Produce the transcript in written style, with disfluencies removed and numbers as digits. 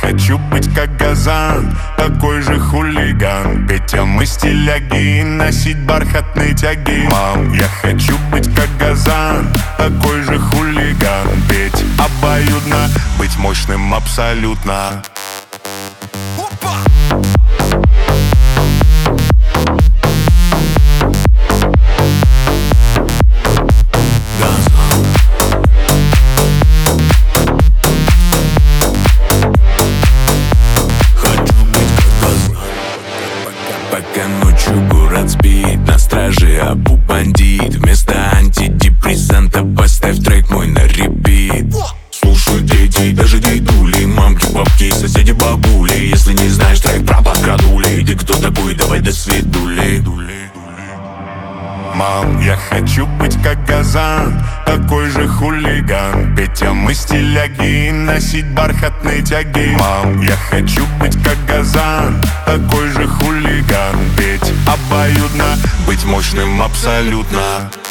хочу быть как Газан, такой же хулиган. Петь, а мы стиляги и носить бархатные тяги. Мам, я хочу быть как Газан, такой же хулиган. Петь обоюдно, быть мощным абсолютно. Пока ночью город спит, на страже Абу бандит. Вместо антидепрессанта поставь трек мой на репит. Слушай, дети, даже дедули, мамки, папки, соседи, бабули. Если не знаешь трек про подкрадули, ты кто такой, давай до свидули. Мам, я хочу быть как Газан, такой же хулиган. Петь, а мы стиляги и носить бархатные тяги. Мам, я хочу быть как Газан, такой же хулиган. Петь обоюдно, быть мощным абсолютно.